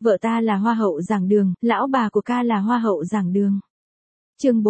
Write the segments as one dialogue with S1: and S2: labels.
S1: Vợ ta là hoa hậu giảng đường, lão bà của ca là hoa hậu giảng đường. Chương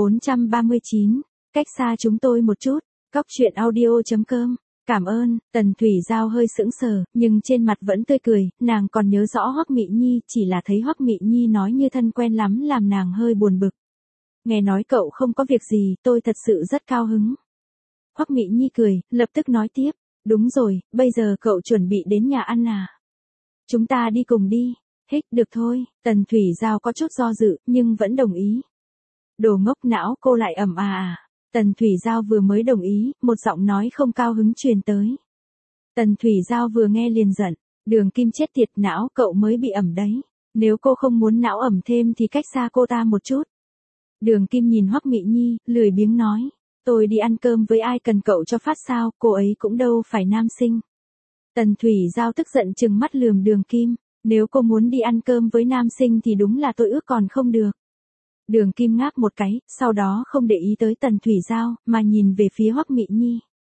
S1: 439, cách xa chúng tôi một chút. Cóc truyện audio.com. Cảm ơn. Tần Thủy Giao hơi sững sờ, nhưng trên mặt vẫn tươi cười, nàng còn nhớ rõ Hoắc Mị Nhi, chỉ là thấy Hoắc Mị Nhi nói như thân quen lắm làm nàng hơi buồn bực. Nghe nói cậu không có việc gì, tôi thật sự rất cao hứng. Hoắc Mị Nhi cười, lập tức nói tiếp, đúng rồi, bây giờ cậu chuẩn bị đến nhà ăn à? Chúng ta đi cùng đi. Hích, được thôi. Tần Thủy Giao có chút do dự, nhưng vẫn đồng ý. Đồ ngốc não, cô lại ẩm à. Tần Thủy Giao vừa mới đồng ý, một giọng nói không cao hứng truyền tới. Tần Thủy Giao vừa nghe liền giận, Đường Kim chết tiệt, não cậu mới bị ẩm đấy. Nếu cô không muốn não ẩm thêm thì cách xa cô ta một chút. Đường Kim nhìn Hoắc Mị Nhi, lười biếng nói, tôi đi ăn cơm với ai cần cậu cho phát sao, cô ấy cũng đâu phải nam sinh. Tần Thủy Giao tức giận trừng mắt lườm Đường Kim, nếu cô muốn đi ăn cơm với nam sinh thì đúng là tôi ước còn không được. Đường Kim ngáp một cái, sau đó không để ý tới Tần Thủy Giao, mà nhìn về phía Hoắc Mị Nhi.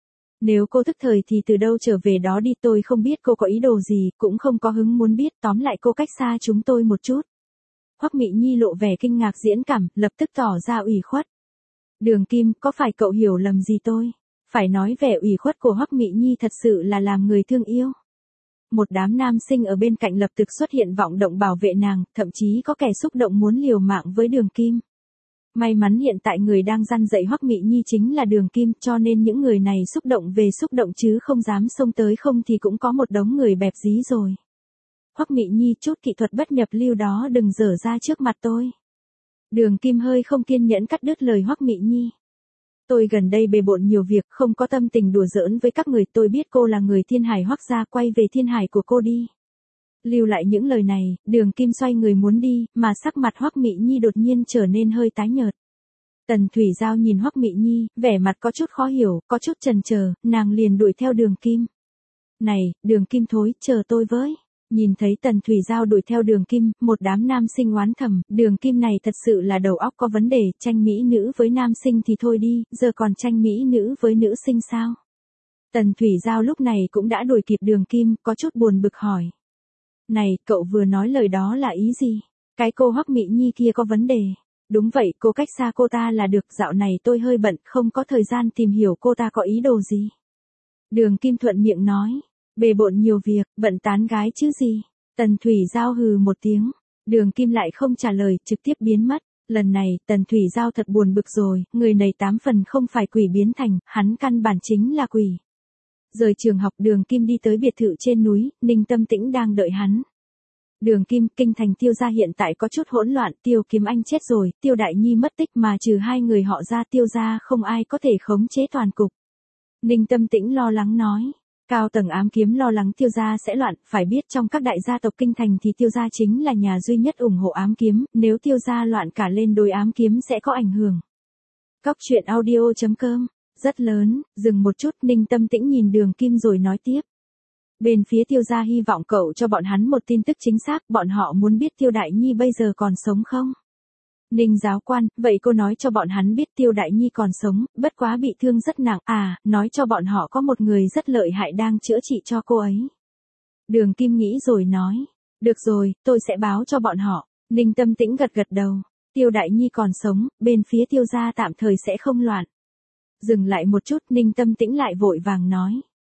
S1: Nếu cô tức thời thì từ đâu trở về đó đi, tôi không biết cô có ý đồ gì, cũng không có hứng muốn biết, tóm lại cô cách xa chúng tôi một chút. Hoắc Mị Nhi lộ vẻ kinh ngạc diễn cảm, lập tức tỏ ra ủy khuất. Đường Kim, có phải cậu hiểu lầm gì tôi? Phải nói vẻ ủy khuất của Hoắc Mị Nhi thật sự là làm người thương yêu. Một đám nam sinh ở bên cạnh lập tức xuất hiện vọng động bảo vệ nàng, thậm chí có kẻ xúc động muốn liều mạng với Đường Kim. May mắn hiện tại người đang răn dạy Hoắc Mị Nhi chính là Đường Kim, cho nên những người này xúc động về xúc động chứ không dám xông tới, không thì cũng có một đống người bẹp dí rồi. Hoắc Mị Nhi, chút kỹ thuật bất nhập lưu đó đừng dở ra trước mặt tôi. Đường Kim hơi không kiên nhẫn cắt đứt lời Hoắc Mị Nhi. Tôi gần đây bề bộn nhiều việc, không có tâm tình đùa giỡn với các người, tôi biết cô là người Thiên Hải Hoắc gia, quay về Thiên Hải của cô đi. Lưu lại những lời này, Đường Kim xoay người muốn đi, mà sắc mặt Hoắc Mị Nhi đột nhiên trở nên hơi tái nhợt. Tần Thủy Giao nhìn Hoắc Mị Nhi, vẻ mặt có chút khó hiểu, có chút chần chờ, nàng liền đuổi theo Đường Kim. Này, Đường Kim thối, chờ tôi với. Nhìn thấy Tần Thủy Giao đuổi theo Đường Kim, một đám nam sinh oán thầm, Đường Kim này thật sự là đầu óc có vấn đề, tranh mỹ nữ với nam sinh thì thôi đi, giờ còn tranh mỹ nữ với nữ sinh sao? Tần Thủy Giao lúc này cũng đã đuổi kịp Đường Kim, có chút buồn bực hỏi. Này, cậu vừa nói lời đó là ý gì? Cái cô Hoắc Mị Nhi kia có vấn đề. Đúng vậy, cô cách xa cô ta là được, dạo này tôi hơi bận, không có thời gian tìm hiểu cô ta có ý đồ gì. Đường Kim thuận miệng nói. Bề bộn nhiều việc, bận tán gái chứ gì. Tần Thủy Giao hừ một tiếng. Đường Kim lại không trả lời, trực tiếp biến mất. Lần này, Tần Thủy Giao thật buồn bực rồi, người này 8 phần không phải quỷ biến thành, hắn căn bản chính là quỷ. Rời trường học, Đường Kim đi tới biệt thự trên núi, Ninh Tâm Tĩnh đang đợi hắn. Đường Kim, kinh thành Tiêu gia hiện tại có chút hỗn loạn, Tiêu Kiếm Anh chết rồi, Tiêu Đại Nhi mất tích, mà trừ hai người họ ra Tiêu gia không ai có thể khống chế toàn cục. Ninh Tâm Tĩnh lo lắng nói. Cao tầng ám kiếm lo lắng Tiêu gia sẽ loạn, phải biết trong các đại gia tộc kinh thành thì Tiêu gia chính là nhà duy nhất ủng hộ ám kiếm, nếu Tiêu gia loạn cả lên đối ám kiếm sẽ có ảnh hưởng. Cóc truyện audio.com. Rất lớn, dừng một chút, Ninh Tâm Tĩnh nhìn Đường Kim rồi nói tiếp. Bên phía Tiêu gia hy vọng cậu cho bọn hắn một tin tức chính xác, bọn họ muốn biết Tiêu Đại Nhi bây giờ còn sống không? Ninh giáo quan, vậy cô nói cho bọn hắn biết Tiêu Đại Nhi còn sống, bất quá bị thương rất nặng, nói cho bọn họ có một người rất lợi hại đang chữa trị cho cô ấy. Đường Kim nghĩ rồi nói, được rồi, tôi sẽ báo cho bọn họ. Ninh Tâm Tĩnh gật gật đầu, Tiêu Đại Nhi còn sống, bên phía Tiêu gia tạm thời sẽ không loạn. Dừng lại một chút, Ninh Tâm Tĩnh lại vội vàng nói.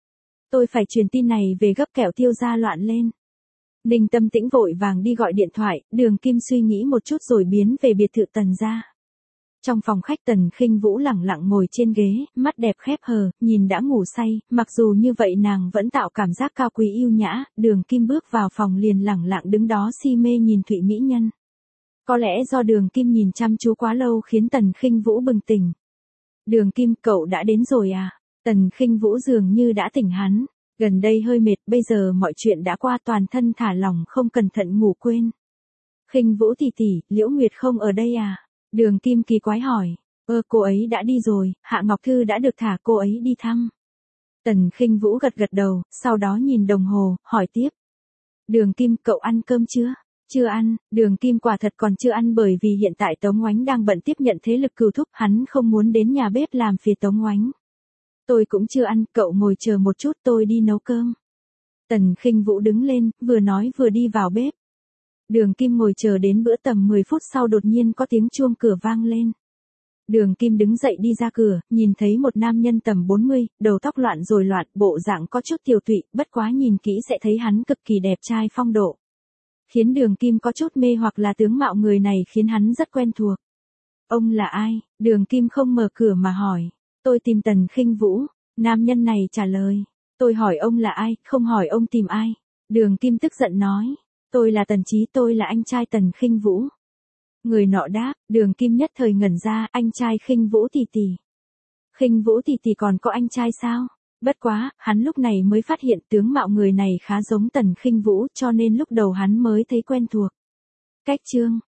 S1: Tôi phải truyền tin này về gấp kẻo Tiêu gia loạn lên. Ninh Tâm Tĩnh vội vàng đi gọi điện thoại, Đường Kim suy nghĩ một chút rồi biến về biệt thự Tần gia. Trong phòng khách, Tần Khinh Vũ lẳng lặng ngồi trên ghế, mắt đẹp khép hờ, nhìn đã ngủ say, mặc dù như vậy nàng vẫn tạo cảm giác cao quý yêu nhã. Đường Kim bước vào phòng liền lẳng lặng đứng đó si mê nhìn Thụy mỹ nhân. Có lẽ do Đường Kim nhìn chăm chú quá lâu khiến Tần Khinh Vũ bừng tỉnh. Đường Kim, cậu đã đến rồi à? Tần Khinh Vũ dường như đã tỉnh hắn. Gần đây hơi mệt, bây giờ mọi chuyện đã qua, toàn thân thả lỏng, không cẩn thận ngủ quên. Khinh Vũ tỷ tỷ, Liễu Nguyệt không ở đây à? Đường Kim kỳ quái hỏi. Cô ấy đã đi rồi, Hạ Ngọc Thư đã được thả cô ấy đi thăm. Tần Khinh Vũ gật gật đầu, sau đó nhìn đồng hồ, hỏi tiếp. Đường Kim, cậu ăn cơm chưa? Chưa ăn. Đường Kim quả thật còn chưa ăn, bởi vì hiện tại Tống Oánh đang bận tiếp nhận thế lực cừu thúc, hắn không muốn đến nhà bếp làm phiền Tống Oánh. Tôi cũng chưa ăn, cậu ngồi chờ một chút, tôi đi nấu cơm. Tần Khinh Vũ đứng lên, vừa nói vừa đi vào bếp. Đường Kim ngồi chờ đến bữa tầm 10 phút sau đột nhiên có tiếng chuông cửa vang lên. Đường Kim đứng dậy đi ra cửa, nhìn thấy một nam nhân tầm 40, đầu tóc loạn rồi loạn, bộ dạng có chút tiều tụy, bất quá nhìn kỹ sẽ thấy hắn cực kỳ đẹp trai phong độ. Khiến Đường Kim có chút mê hoặc là tướng mạo người này khiến hắn rất quen thuộc. Ông là ai? Đường Kim không mở cửa mà hỏi. Tôi tìm Tần Khinh Vũ. Nam nhân này trả lời. Tôi hỏi ông là ai, không hỏi ông tìm ai. Đường Kim tức giận nói. Tôi là Tần Chí, tôi là anh trai Tần Khinh Vũ. Người nọ đáp, Đường Kim nhất thời ngẩn ra, anh trai Khinh Vũ tỷ tỷ. Khinh Vũ tỷ tỷ còn có anh trai sao? Bất quá, hắn lúc này mới phát hiện tướng mạo người này khá giống Tần Khinh Vũ cho nên lúc đầu hắn mới thấy quen thuộc. Cách chương